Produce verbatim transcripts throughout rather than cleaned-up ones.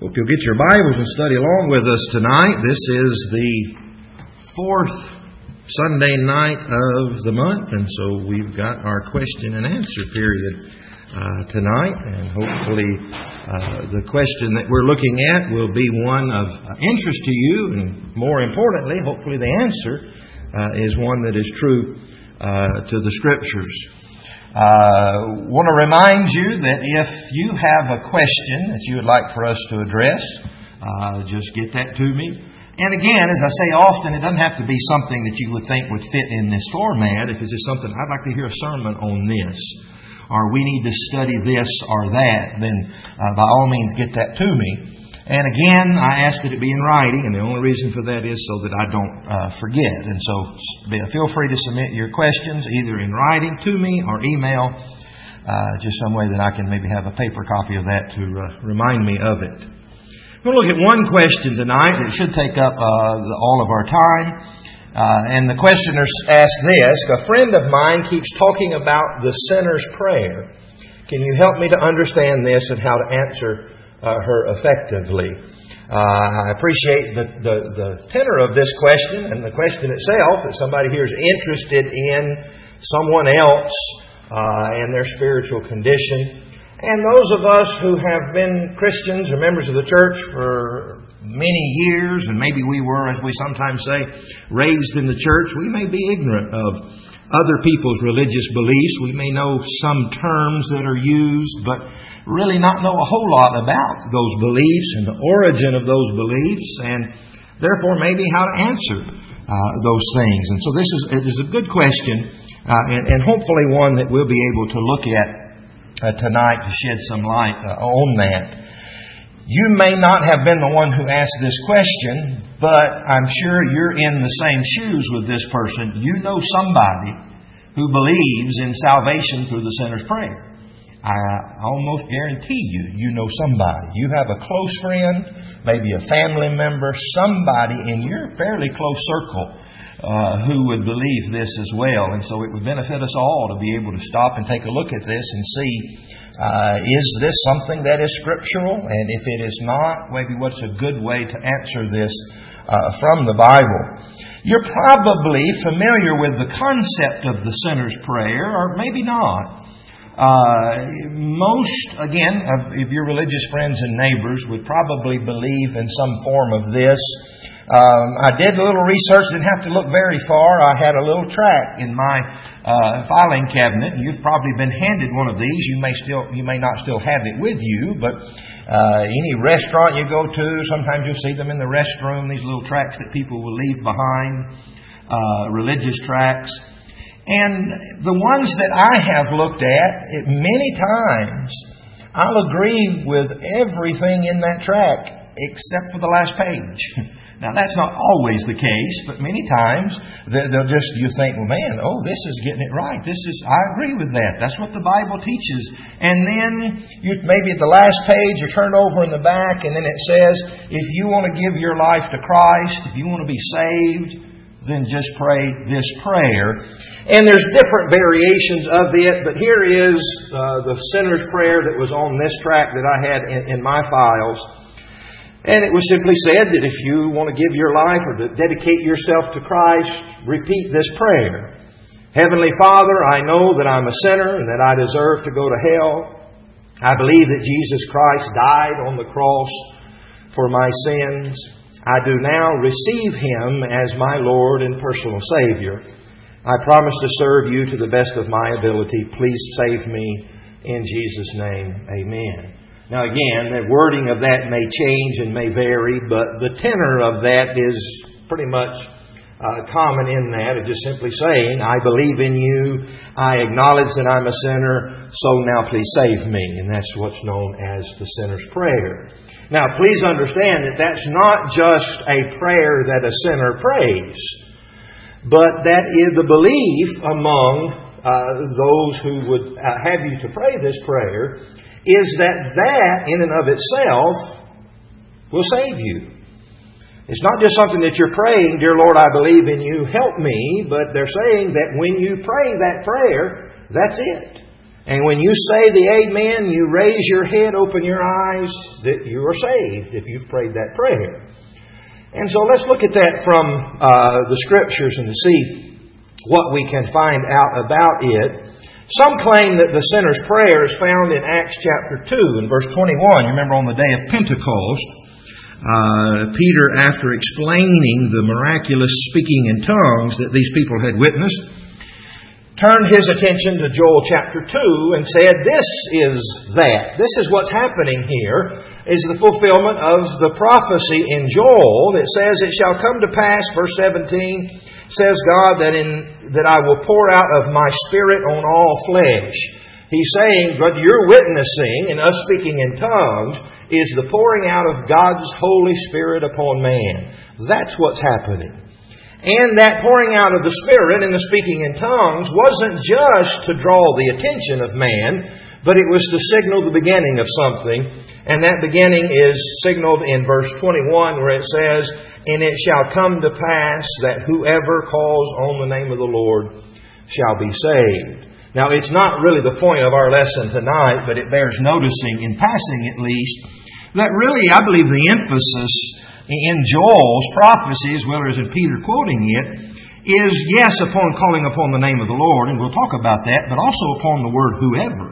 Hope you'll get your Bibles and study along with us tonight. This is the fourth Sunday night of the month, and so we've got our question and answer period uh, tonight. And hopefully uh, the question that we're looking at will be one of interest to you, and more importantly, hopefully the answer uh, is one that is true uh, to the Scriptures. I uh, want to remind you that if you have a question that you would like for us to address, uh, just get that to me. And again, as I say often, it doesn't have to be something that you would think would fit in this format. If it's just something, I'd like to hear a sermon on this, or we need to study this or that, then uh, by all means get that to me. And again, I ask that it be in writing, and the only reason for that is so that I don't uh, forget. And so feel free to submit your questions either in writing to me or email, uh, just some way that I can maybe have a paper copy of that to uh, remind me of it. We'll look at one question tonight that should take up uh, all of our time. Uh, and the questioner asks this: a friend of mine keeps talking about the sinner's prayer. Can you help me to understand this and how to answer Uh, her effectively? Uh, I appreciate the, the, the tenor of this question and the question itself, that somebody here is interested in someone else uh, and their spiritual condition. And those of us who have been Christians or members of the church for many years, and maybe we were, as we sometimes say, raised in the church, we may be ignorant of other people's religious beliefs. We may know some terms that are used, but really not know a whole lot about those beliefs and the origin of those beliefs, and therefore maybe how to answer uh, those things. And so this is, it is a good question, uh, and, and hopefully one that we'll be able to look at uh, tonight to shed some light uh, on that. You may not have been the one who asked this question, but I'm sure you're in the same shoes with this person. You know somebody who believes in salvation through the sinner's prayer. I almost guarantee you, you know somebody. You have a close friend, maybe a family member, somebody in your fairly close circle uh, who would believe this as well. And so it would benefit us all to be able to stop and take a look at this and see, uh, is this something that is scriptural? And if it is not, maybe what's a good way to answer this uh, from the Bible? You're probably familiar with the concept of the sinner's prayer, or maybe not. Uh, most, again, of your religious friends and neighbors would probably believe in some form of this. Um, I did a little research, didn't have to look very far. I had a little tract in my uh, filing cabinet, and you've probably been handed one of these. You may still, you may not still have it with you, but uh, any restaurant you go to, sometimes you'll see them in the restroom. These little tracts that people will leave behind, uh, religious tracts. And the ones that I have looked at many times, I'll agree with everything in that tract except for the last page. Now, that's not always the case, but many times they'll just, you think, well, man, oh, this is getting it right. This is, I agree with that. That's what the Bible teaches. And then you maybe at the last page, you turn over in the back, and then it says, if you want to give your life to Christ, if you want to be saved, then just pray this prayer. And there's different variations of it, but here is uh, the sinner's prayer that was on this tract that I had in, in my files. And it was simply said that if you want to give your life or to dedicate yourself to Christ, repeat this prayer. Heavenly Father, I know that I'm a sinner and that I deserve to go to hell. I believe that Jesus Christ died on the cross for my sins. I do now receive Him as my Lord and personal Savior. I promise to serve You to the best of my ability. Please save me in Jesus' name. Amen. Now again, the wording of that may change and may vary, but the tenor of that is pretty much uh, common in that. It's just simply saying, I believe in You. I acknowledge that I'm a sinner. So now please save me. And that's what's known as the sinner's prayer. Now please understand that that's not just a prayer that a sinner prays, but that is the belief among uh, those who would uh, have you to pray this prayer, is that that in and of itself will save you. It's not just something that you're praying, dear Lord, I believe in You, help me, but they're saying that when you pray that prayer, that's it. And when you say the amen, you raise your head, open your eyes, that you are saved if you've prayed that prayer. And so let's look at that from uh, the Scriptures and to see what we can find out about it. Some claim that the sinner's prayer is found in Acts chapter two and verse twenty-one. You remember on the day of Pentecost, uh, Peter, after explaining the miraculous speaking in tongues that these people had witnessed, turned his attention to Joel chapter two and said, this is that. This is what's happening here, is the fulfillment of the prophecy in Joel that says, it shall come to pass, verse seventeen, says God, that in that I will pour out of my Spirit on all flesh. He's saying, but you're witnessing, and us speaking in tongues, is the pouring out of God's Holy Spirit upon man. That's what's happening. And that pouring out of the Spirit and the speaking in tongues wasn't just to draw the attention of man, but it was to signal the beginning of something. And that beginning is signaled in verse twenty-one where it says, and it shall come to pass that whoever calls on the name of the Lord shall be saved. Now, it's not really the point of our lesson tonight, but it bears noticing, in passing at least, that really, I believe, the emphasis in Joel's prophecy, as well as in Peter quoting it, is, yes, upon calling upon the name of the Lord, and we'll talk about that, but also upon the word whoever.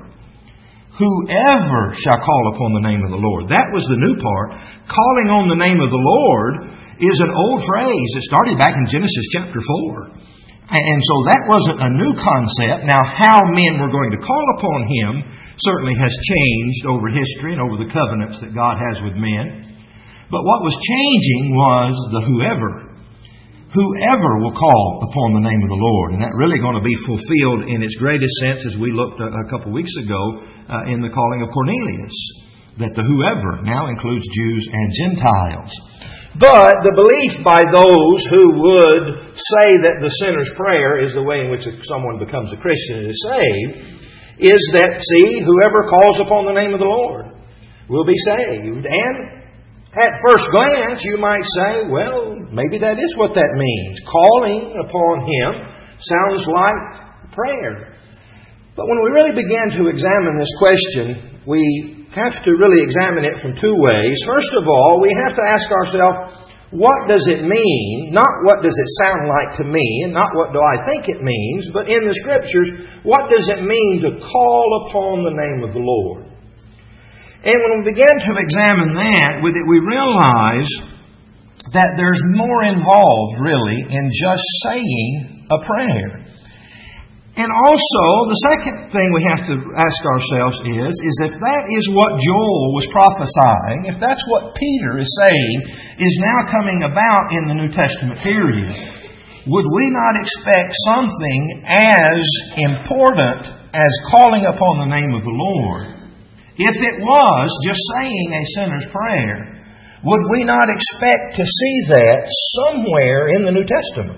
Whoever shall call upon the name of the Lord. That was the new part. Calling on the name of the Lord is an old phrase that started back in Genesis chapter four. And so that wasn't a new concept. Now, how men were going to call upon Him certainly has changed over history and over the covenants that God has with men. But what was changing was the whoever. Whoever will call upon the name of the Lord. And that really going to be fulfilled in its greatest sense, as we looked a, a couple of weeks ago uh, in the calling of Cornelius. That the whoever now includes Jews and Gentiles. But the belief by those who would say that the sinner's prayer is the way in which someone becomes a Christian and is saved, is that, see, whoever calls upon the name of the Lord will be saved. And at first glance, you might say, well, maybe that is what that means. Calling upon Him sounds like prayer. But when we really begin to examine this question, we have to really examine it from two ways. First of all, we have to ask ourselves, what does it mean? Not what does it sound like to me, and not what do I think it means, but in the Scriptures, what does it mean to call upon the name of the Lord? And when we begin to examine that, we realize that there's more involved, really, in just saying a prayer. And also, the second thing we have to ask ourselves is, is if that is what Joel was prophesying, if that's what Peter is saying is now coming about in the New Testament period, would we not expect something as important as calling upon the name of the Lord? If it was just saying a sinner's prayer, would we not expect to see that somewhere in the New Testament?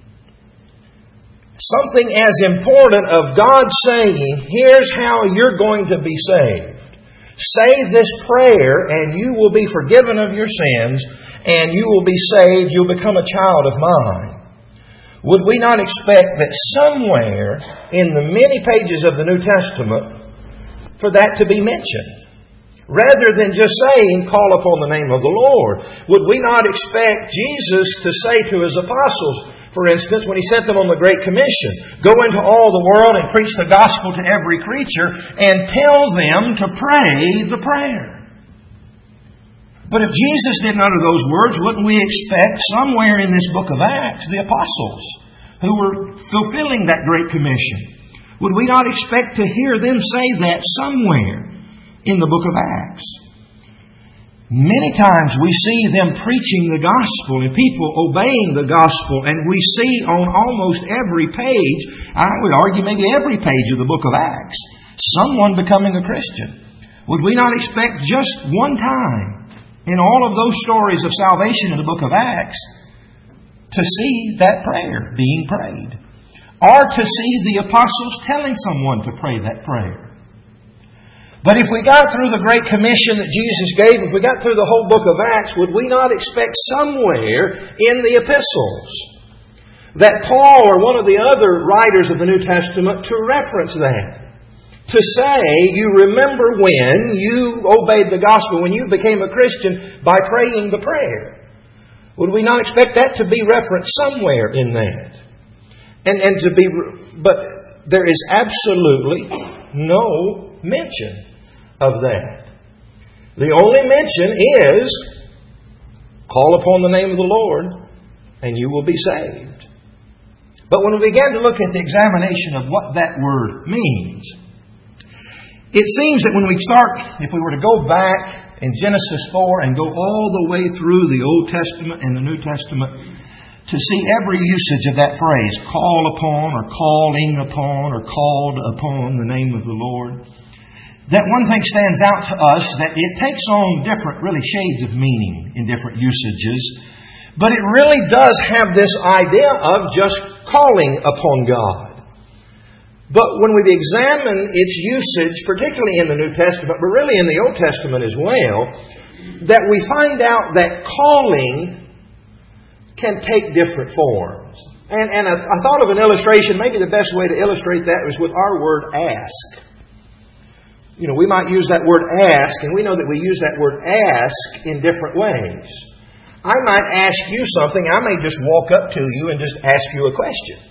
Something as important of God saying, here's how you're going to be saved. Say this prayer and you will be forgiven of your sins and you will be saved, you'll become a child of mine. Would we not expect that somewhere in the many pages of the New Testament for that to be mentioned? Rather than just saying, call upon the name of the Lord. Would we not expect Jesus to say to His apostles, for instance, when He sent them on the Great Commission, go into all the world and preach the gospel to every creature and tell them to pray the prayer? But if Jesus didn't utter those words, wouldn't we expect somewhere in this book of Acts, the apostles who were fulfilling that Great Commission, would we not expect to hear them say that somewhere in the book of Acts? Many times we see them preaching the gospel and people obeying the gospel, and we see on almost every page, I would argue maybe every page of the book of Acts, someone becoming a Christian. Would we not expect just one time in all of those stories of salvation in the book of Acts to see that prayer being prayed? Or to see the apostles telling someone to pray that prayer? But if we got through the Great Commission that Jesus gave, if we got through the whole book of Acts, would we not expect somewhere in the epistles that Paul or one of the other writers of the New Testament to reference that? to say you remember when you obeyed the gospel, when you became a Christian by praying the prayer. Would we not expect that to be referenced somewhere in that? And, and to be, but there is absolutely no mention of that. The only mention is, call upon the name of the Lord and you will be saved. But when we began to look at the examination of what that word means, it seems that when we start, if we were to go back in Genesis four and go all the way through the Old Testament and the New Testament to see every usage of that phrase, call upon or calling upon or called upon the name of the Lord, that one thing stands out to us, that it takes on different, really, shades of meaning in different usages. But it really does have this idea of just calling upon God. But when we examine its usage, particularly in the New Testament, but really in the Old Testament as well, that we find out that calling can take different forms. And, and I, I thought of an illustration, maybe the best way to illustrate that was with our word ask. You know, we might use that word ask, and we know that we use that word ask in different ways. I might ask you something. I may just walk up to you and just ask you a question.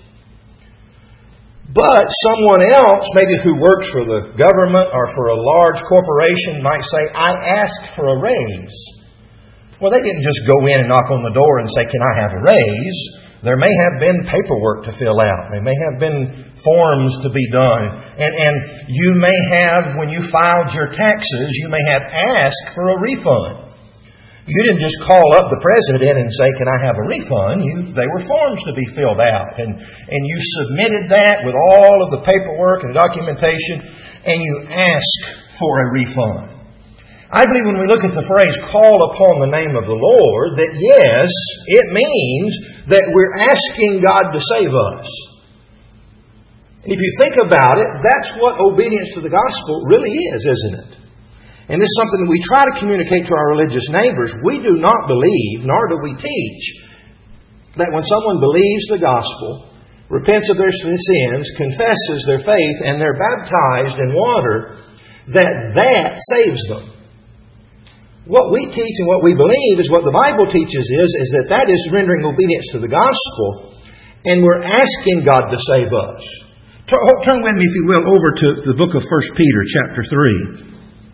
But someone else, maybe who works for the government or for a large corporation, might say, I asked for a raise. Well, they didn't just go in and knock on the door and say, can I have a raise? There may have been paperwork to fill out. There may have been forms to be done. And, and you may have, when you filed your taxes, you may have asked for a refund. You didn't just call up the president and say, can I have a refund? You, they were forms to be filled out. And, and you submitted that with all of the paperwork and documentation, and you asked for a refund. I believe when we look at the phrase, call upon the name of the Lord, that yes, it means that we're asking God to save us. And if you think about it, that's what obedience to the gospel really is, isn't it? And this is something that we try to communicate to our religious neighbors. We do not believe, nor do we teach, that when someone believes the gospel, repents of their sins, confesses their faith, and they're baptized in water, that that saves them. What we teach and what we believe is what the Bible teaches is, is that that is rendering obedience to the gospel, and we're asking God to save us. Turn with me, if you will, over to the book of First Peter, chapter three.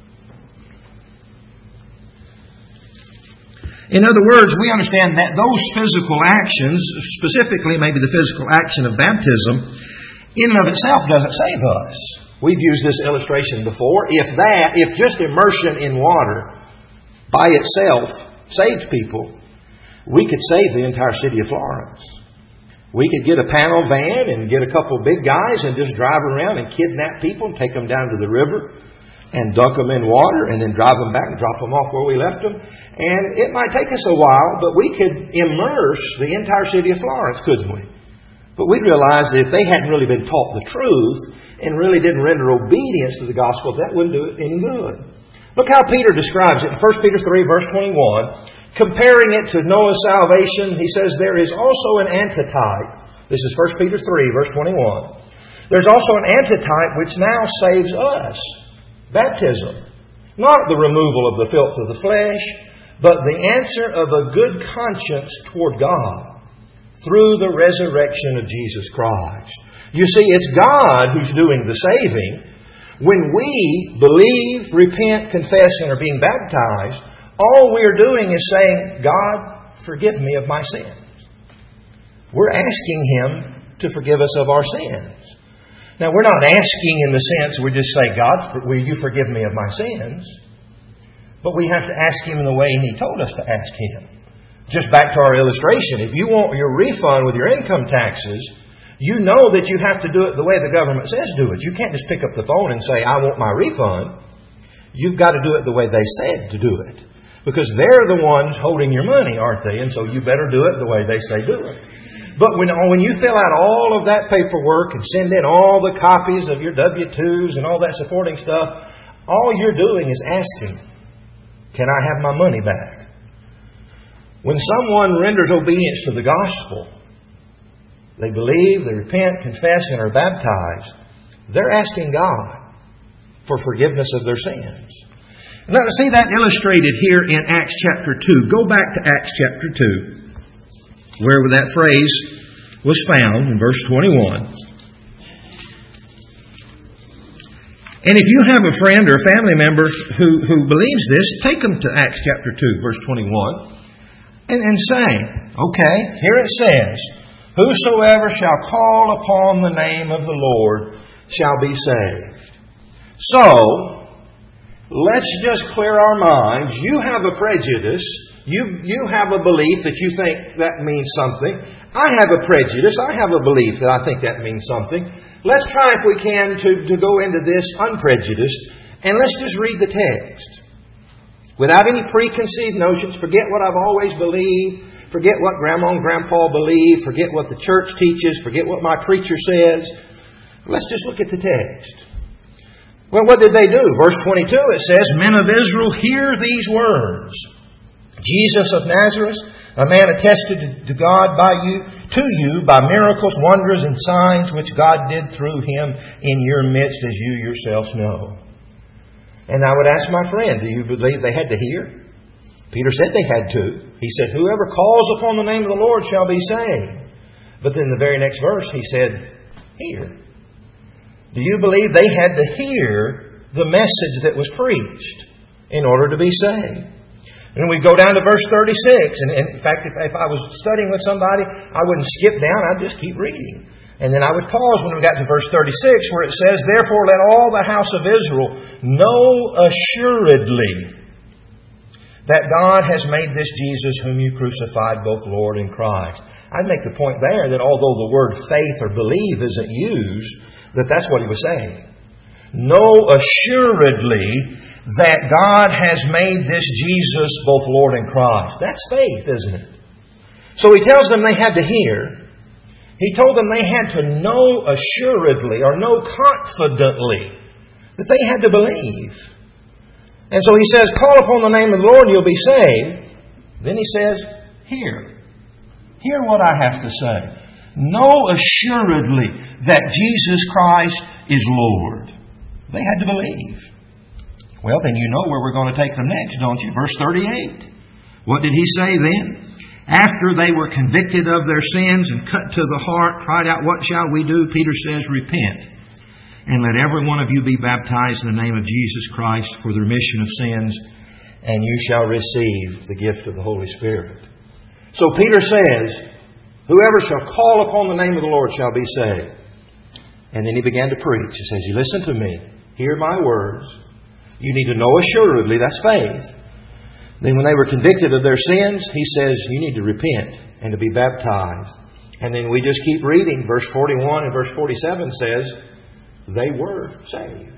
In other words, we understand that those physical actions, specifically maybe the physical action of baptism, in and of itself doesn't save us. We've used this illustration before. If that, if just immersion in water by itself saves people, we could save the entire city of Florence. We could get a panel van and get a couple of big guys and just drive around and kidnap people and take them down to the river and dunk them in water and then drive them back and drop them off where we left them. And it might take us a while, but we could immerse the entire city of Florence, couldn't we? But we'd realize that if they hadn't really been taught the truth and really didn't render obedience to the gospel, that wouldn't do it any good. Look how Peter describes it in First Peter three, verse twenty-one. Comparing it to Noah's salvation, he says, there is also an antitype. This is First Peter three, verse twenty-one. There's also an antitype which now saves us. Baptism. Not the removal of the filth of the flesh, but the answer of a good conscience toward God through the resurrection of Jesus Christ. You see, it's God who's doing the saving. When we believe, repent, confess, and are being baptized, all we're doing is saying, God, forgive me of my sins. We're asking Him to forgive us of our sins. Now, we're not asking in the sense we just say, God, will you forgive me of my sins? But we have to ask Him in the way He told us to ask Him. Just back to our illustration, if you want your refund with your income taxes, you know that you have to do it the way the government says do it. You can't just pick up the phone and say, I want my refund. You've got to do it the way they said to do it. Because they're the ones holding your money, aren't they? And so you better do it the way they say do it. But when, when you fill out all of that paperwork and send in all the copies of your W two's and all that supporting stuff, all you're doing is asking, can I have my money back? When someone renders obedience to the gospel, they believe, they repent, confess, and are baptized, they're asking God for forgiveness of their sins. Now, see that illustrated here in Acts chapter two. Go back to Acts chapter two, where that phrase was found in verse twenty-one. And if you have a friend or a family member who, who believes this, take them to Acts chapter two, verse twenty-one, and, and say, okay, here it says, whosoever shall call upon the name of the Lord shall be saved. So, let's just clear our minds. You have a prejudice. You, you have a belief that you think that means something. I have a prejudice. I have a belief that I think that means something. Let's try, if we can, to, to go into this unprejudiced, and let's just read the text. Without any preconceived notions, forget what I've always believed, forget what Grandma and Grandpa believe, forget what the church teaches, forget what my preacher says. Let's just look at the text. Well, what did they do? Verse twenty-two, it says, Men of Israel, hear these words. Jesus of Nazareth, a man attested to God by you, to you by miracles, wonders, and signs which God did through him in your midst, as you yourselves know. And I would ask my friend, do you believe they had to hear? Peter said they had to. He said, whoever calls upon the name of the Lord shall be saved. But then the very next verse, he said, hear. Do you believe they had to hear the message that was preached in order to be saved? And we go down to verse thirty-six. And in fact, if, if I was studying with somebody, I wouldn't skip down. I'd just keep reading. And then I would pause when we got to verse thirty-six, where it says, Therefore let all the house of Israel know assuredly that God has made this Jesus whom you crucified both Lord and Christ. I'd make the point there that although the word faith or believe isn't used, that that's what he was saying. Know assuredly that God has made this Jesus both Lord and Christ. That's faith, isn't it? So he tells them they had to hear. He told them they had to know assuredly or know confidently that they had to believe. And so he says, call upon the name of the Lord and you'll be saved. Then he says, hear. Hear what I have to say. Know assuredly that Jesus Christ is Lord. They had to believe. Well, then you know where we're going to take them next, don't you? Verse thirty-eight. What did he say then? After they were convicted of their sins and cut to the heart, cried out, What shall we do? Peter says, Repent. And let every one of you be baptized in the name of Jesus Christ for the remission of sins, and you shall receive the gift of the Holy Spirit. So Peter says, Whoever shall call upon the name of the Lord shall be saved. And then he began to preach. He says, You listen to me. Hear my words. You need to know assuredly. That's faith. Then when they were convicted of their sins, he says, you need to repent and to be baptized. And then we just keep reading. Verse forty-one and verse forty-seven says, they were saved.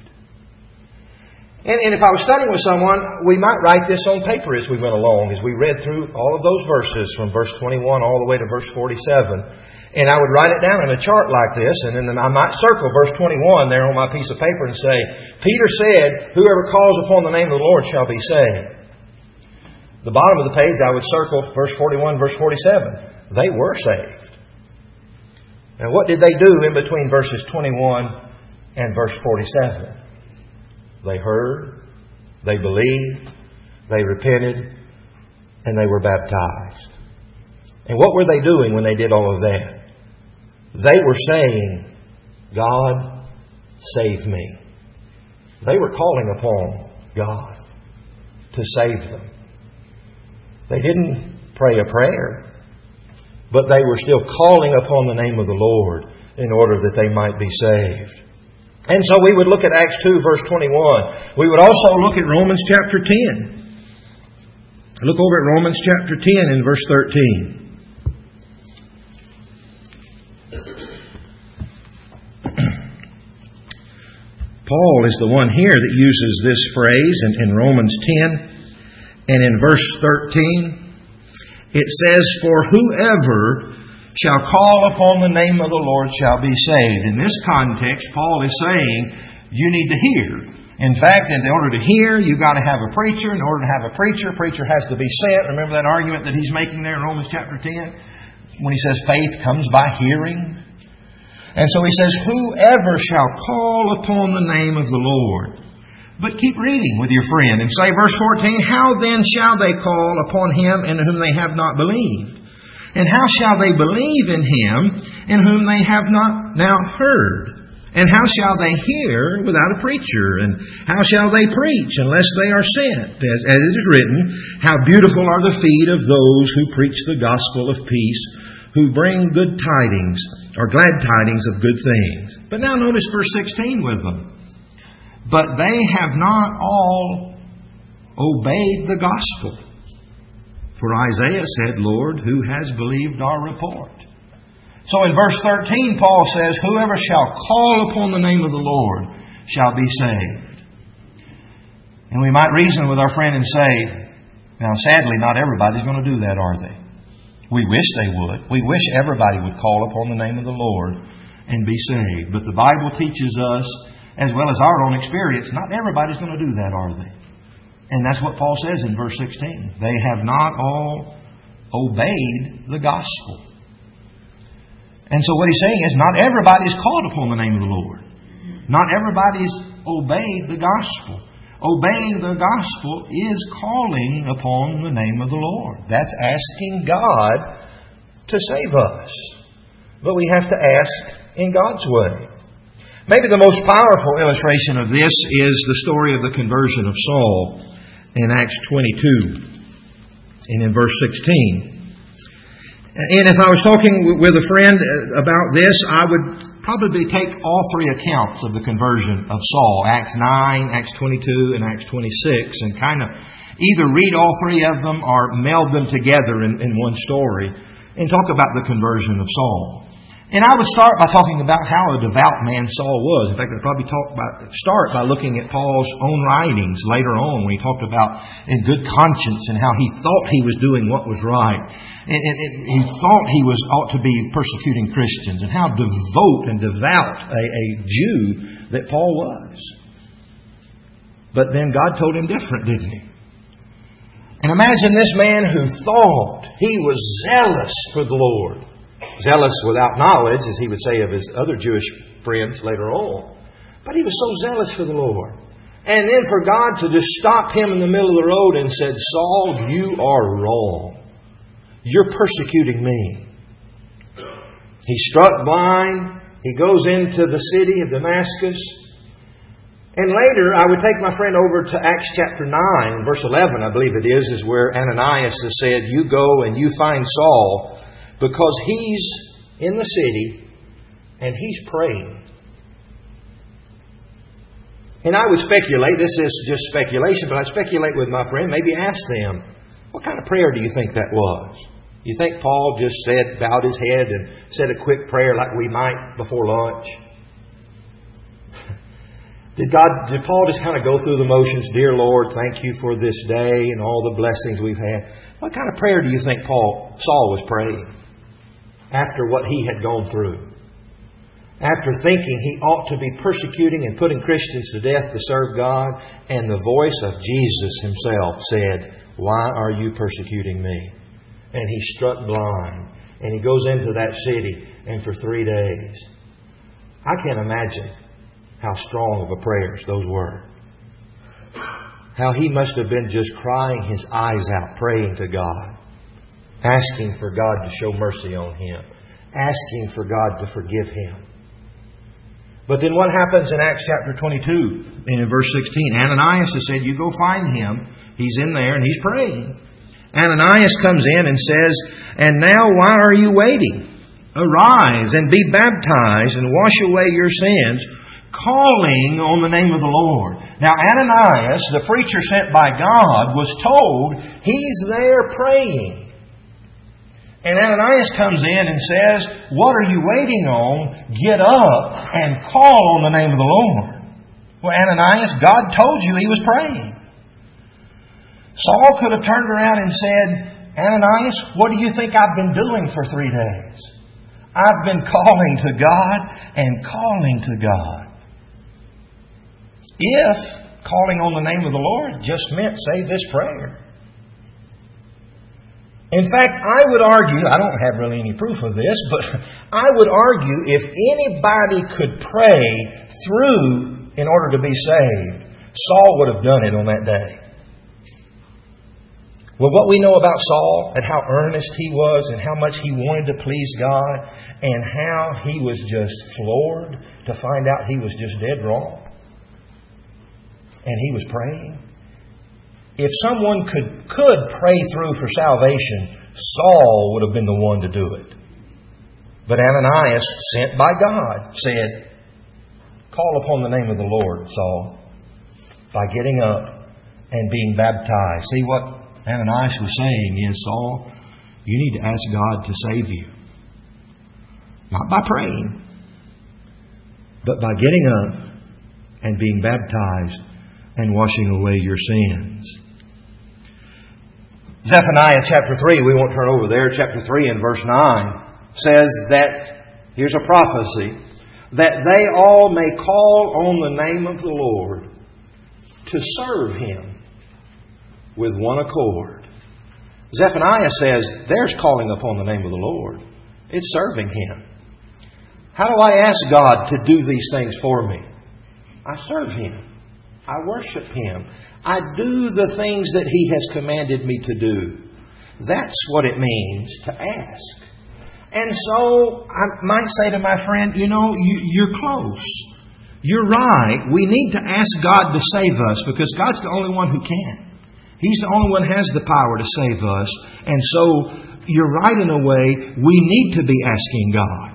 And, and if I was studying with someone, we might write this on paper as we went along, as we read through all of those verses from verse twenty-one all the way to verse forty-seven. And I would write it down in a chart like this, and then I might circle verse twenty-one there on my piece of paper and say, Peter said, whoever calls upon the name of the Lord shall be saved. The bottom of the page, I would circle verse forty-one, verse forty-seven. They were saved. Now, what did they do in between verses twenty-one and verse forty-seven? They heard, they believed, they repented, and they were baptized. And what were they doing when they did all of that? They were saying, God, save me. They were calling upon God to save them. They didn't pray a prayer, but they were still calling upon the name of the Lord in order that they might be saved. And so we would look at Acts two, verse twenty-one. We would also look at Romans chapter ten. Look over at Romans chapter ten and verse thirteen. Paul is the one here that uses this phrase in, in Romans ten. And in verse thirteen, it says, For whoever shall call upon the name of the Lord shall be saved. In this context, Paul is saying, you need to hear. In fact, in order to hear, you've got to have a preacher. In order to have a preacher, preacher has to be sent. Remember that argument that he's making there in Romans chapter ten? When he says faith comes by hearing. And so he says, whoever shall call upon the name of the Lord. But keep reading with your friend and say, verse fourteen, how then shall they call upon Him in whom they have not believed? And how shall they believe in Him in whom they have not now heard? And how shall they hear without a preacher? And how shall they preach unless they are sent? As, as it is written, how beautiful are the feet of those who preach the gospel of peace, who bring good tidings, or glad tidings of good things. But now notice verse sixteen with them. But they have not all obeyed the gospel. For Isaiah said, Lord, who has believed our report? So in verse thirteen, Paul says, whoever shall call upon the name of the Lord shall be saved. And we might reason with our friend and say, now sadly, not everybody's going to do that, are they? We wish they would. We wish everybody would call upon the name of the Lord and be saved. But the Bible teaches us, as well as our own experience, not everybody's going to do that, are they? And that's what Paul says in verse sixteen. They have not all obeyed the gospel. And so what he's saying is, not everybody's called upon the name of the Lord. Not everybody's obeyed the gospel. Obeying the gospel is calling upon the name of the Lord. That's asking God to save us. But we have to ask in God's way. Maybe the most powerful illustration of this is the story of the conversion of Saul in Acts twenty-two and in verse sixteen. And if I was talking with a friend about this, I would probably take all three accounts of the conversion of Saul, Acts nine, Acts twenty-two, and Acts twenty-six, and kind of either read all three of them or meld them together in, in one story and talk about the conversion of Saul. And I would start by talking about how a devout man Saul was. In fact, I'd probably talk about, start by looking at Paul's own writings later on when he talked about in good conscience and how he thought he was doing what was right. And, and, and he thought he was ought to be persecuting Christians, and how devout and devout a, a Jew that Paul was. But then God told him different, didn't He? And imagine this man who thought he was zealous for the Lord. Zealous without knowledge, as he would say of his other Jewish friends later on. But he was so zealous for the Lord. And then for God to just stop him in the middle of the road and said, Saul, you are wrong. You're persecuting me. He struck blind. He goes into the city of Damascus. And later, I would take my friend over to Acts chapter nine, verse eleven, I believe it is, is where Ananias has said, you go and you find Saul, because he's in the city and he's praying. And I would speculate, this is just speculation, but I speculate with my friend, maybe ask them, what kind of prayer do you think that was? You think Paul just said, bowed his head and said a quick prayer like we might before lunch? Did God, did Paul just kind of go through the motions, dear Lord, thank you for this day and all the blessings we've had? What kind of prayer do you think Paul, Saul was praying after what he had gone through? After thinking he ought to be persecuting and putting Christians to death to serve God, and the voice of Jesus Himself said, why are you persecuting me? And he struck blind. And he goes into that city, and for three days. I can't imagine how strong of a prayers those were. How he must have been just crying his eyes out, praying to God. Asking for God to show mercy on him. Asking for God to forgive him. But then what happens in Acts chapter twenty-two and in verse sixteen? Ananias has said, you go find him. He's in there and he's praying. Ananias comes in and says, and now why are you waiting? Arise and be baptized and wash away your sins, calling on the name of the Lord. Now Ananias, the preacher sent by God, was told he's there praying. And Ananias comes in and says, what are you waiting on? Get up and call on the name of the Lord. Well, Ananias, God told you he was praying. Saul could have turned around and said, Ananias, what do you think I've been doing for three days? I've been calling to God and calling to God. If calling on the name of the Lord just meant say this prayer. In fact, I would argue, I don't have really any proof of this, but I would argue if anybody could pray through in order to be saved, Saul would have done it on that day. Well, what we know about Saul and how earnest he was and how much he wanted to please God and how he was just floored to find out he was just dead wrong. And he was praying. If someone could, could pray through for salvation, Saul would have been the one to do it. But Ananias, sent by God, said, call upon the name of the Lord, Saul, by getting up and being baptized. See, what Ananias was saying is, Saul, you need to ask God to save you. Not by praying, but by getting up and being baptized and washing away your sins. Zephaniah chapter three, we won't turn over there, chapter three and verse nine, says that, here's a prophecy, that they all may call on the name of the Lord to serve Him with one accord. Zephaniah says there's calling upon the name of the Lord. It's serving Him. How do I ask God to do these things for me? I serve Him. I worship Him. I do the things that He has commanded me to do. That's what it means to ask. And so I might say to my friend, you know, you, you're close. You're right. We need to ask God to save us because God's the only one who can. He's the only one who has the power to save us. And so you're right in a way. We need to be asking God.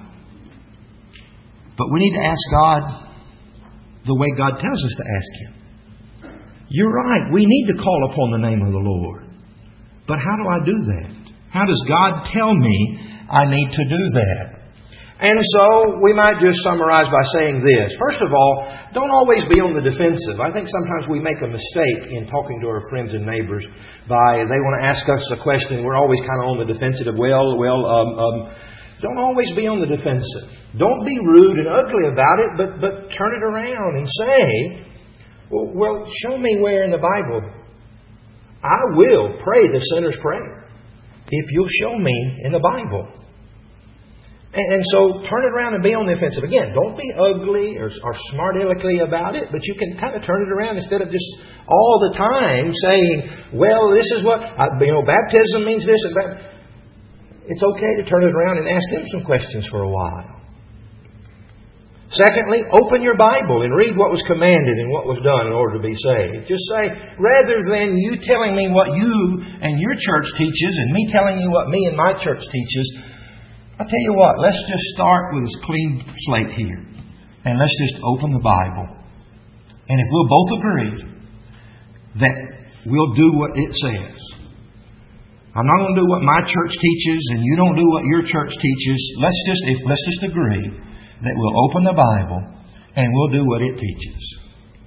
But we need to ask God the way God tells us to ask Him. You're right. We need to call upon the name of the Lord. But how do I do that? How does God tell me I need to do that? And so we might just summarize by saying this. First of all, don't always be on the defensive. I think sometimes we make a mistake in talking to our friends and neighbors by they want to ask us a question. We're always kind of on the defensive. Well, well, um, um, don't always be on the defensive. Don't be rude and ugly about it, but but turn it around and say, well, well show me where in the Bible I will pray the sinner's prayer if you'll show me in the Bible. And so turn it around and be on the offensive. Again, don't be ugly or, or smart-alecky about it, but you can kind of turn it around instead of just all the time saying, well, this is what, you know, baptism means this and that. It's okay to turn it around and ask them some questions for a while. Secondly, open your Bible and read what was commanded and what was done in order to be saved. Just say, rather than you telling me what you and your church teaches and me telling you what me and my church teaches, I'll tell you what, let's just start with a clean slate here. And let's just open the Bible. And if we'll both agree that we'll do what it says. I'm not going to do what my church teaches and you don't do what your church teaches. Let's just if let's just agree that we'll open the Bible and we'll do what it teaches.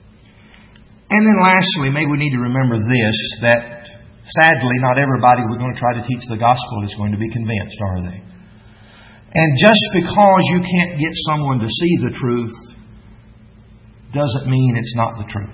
And then lastly, maybe we need to remember this, that sadly not everybody we're going to try to teach the gospel is going to be convinced, are they? And just because you can't get someone to see the truth doesn't mean it's not the truth.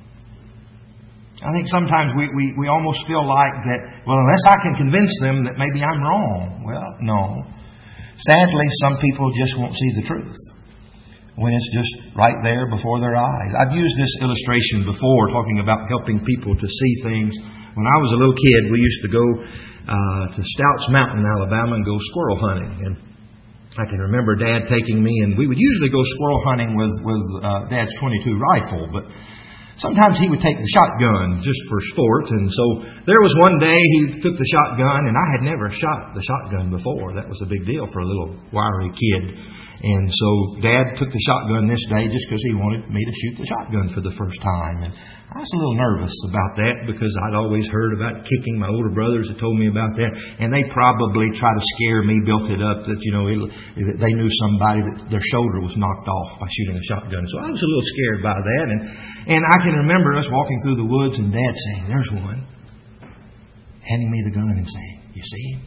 I think sometimes we, we, we almost feel like that, well, unless I can convince them that maybe I'm wrong. Well, no. Sadly, some people just won't see the truth when it's just right there before their eyes. I've used this illustration before talking about helping people to see things. When I was a little kid, we used to go uh, to Stouts Mountain, Alabama and go squirrel hunting. And I can remember Dad taking me, and we would usually go squirrel hunting with, with uh, Dad's twenty-two rifle, but sometimes he would take the shotgun just for sport. And so there was one day he took the shotgun, and I had never shot the shotgun before. That was a big deal for a little wiry kid. And so Dad took the shotgun this day just because he wanted me to shoot the shotgun for the first time. And I was a little nervous about that because I'd always heard about kicking. My older brothers had told me about that. And they probably tried to scare me, built it up that, you know, it, they knew somebody that their shoulder was knocked off by shooting a shotgun. So I was a little scared by that. And, and I can remember us walking through the woods and Dad saying, there's one. Handing me the gun and saying, you see him?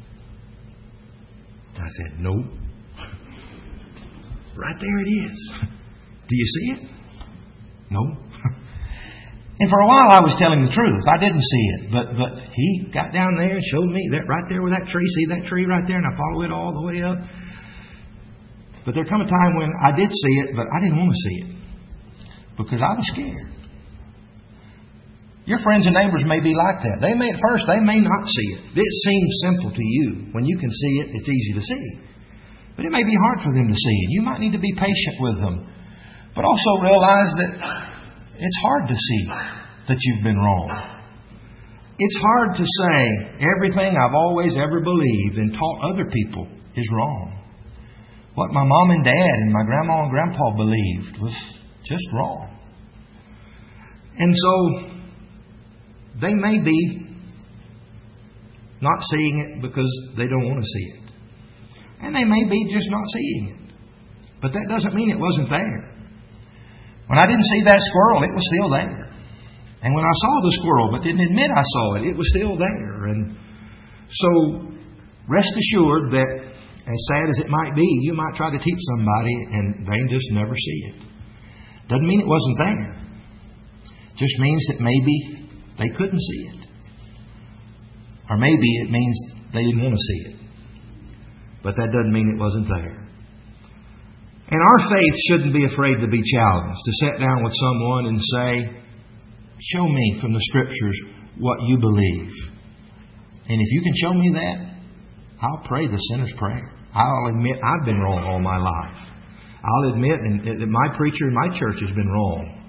I said, nope. Right there it is. Do you see it? No. And for a while I was telling the truth. I didn't see it. But but he got down there and showed me that right there with that tree. See that tree right there? And I follow it all the way up. But there come a time when I did see it, but I didn't want to see it. Because I was scared. Your friends and neighbors may be like that. They may, at first, they may not see it. It seems simple to you. When you can see it, it's easy to see. But it may be hard for them to see. And you might need to be patient with them. But also realize that it's hard to see that you've been wrong. It's hard to say everything I've always ever believed and taught other people is wrong. What my mom and dad and my grandma and grandpa believed was just wrong. And so they may be not seeing it because they don't want to see it. And they may be just not seeing it. But that doesn't mean it wasn't there. When I didn't see that squirrel, it was still there. And when I saw the squirrel but didn't admit I saw it, it was still there. And so rest assured that as sad as it might be, you might try to teach somebody and they just never see it. Doesn't mean it wasn't there. Just means that maybe they couldn't see it. Or maybe it means they didn't want to see it. But that doesn't mean it wasn't there. And our faith shouldn't be afraid to be challenged, to sit down with someone and say, show me from the Scriptures what you believe. And if you can show me that, I'll pray the sinner's prayer. I'll admit I've been wrong all my life. I'll admit that my preacher in my church has been wrong.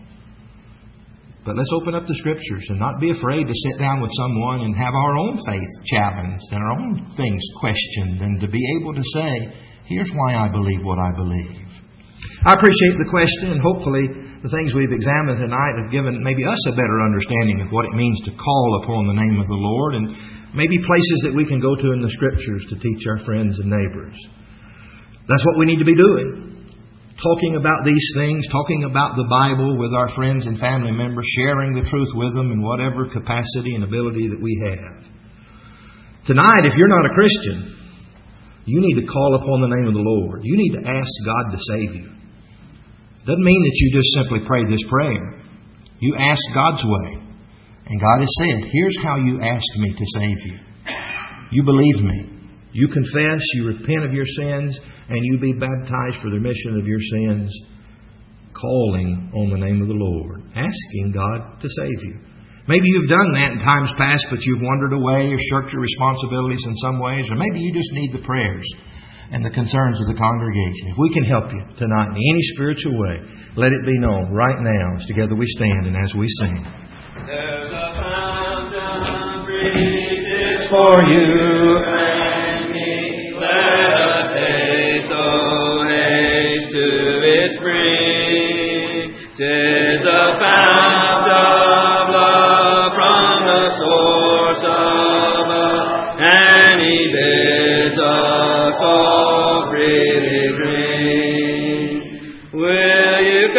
But let's open up the Scriptures and not be afraid to sit down with someone and have our own faith challenged and our own things questioned, and to be able to say, here's why I believe what I believe. I appreciate the question, and hopefully the things we've examined tonight have given maybe us a better understanding of what it means to call upon the name of the Lord, and maybe places that we can go to in the Scriptures to teach our friends and neighbors. That's what we need to be doing. Talking about these things, talking about the Bible with our friends and family members, sharing the truth with them in whatever capacity and ability that we have. Tonight, if you're not a Christian, you need to call upon the name of the Lord. You need to ask God to save you. Doesn't mean that you just simply pray this prayer. You ask God's way. And God has said, here's how you ask me to save you. You believe me. You confess, you repent of your sins, and you be baptized for the remission of your sins, calling on the name of the Lord, asking God to save you. Maybe you've done that in times past, but you've wandered away or shirked your responsibilities in some ways, or maybe you just need the prayers and the concerns of the congregation. If we can help you tonight in any spiritual way, let it be known right now as together we stand and as we sing. There's a fountain breezes for you and me. Let us haste, oh haste to its spring. 'Tis a fount of love from the source above, and He bids us all freely drink. Will you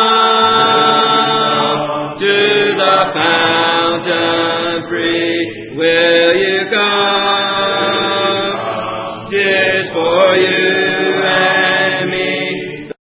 come to the fountain free? Will you come? 'Tis for you.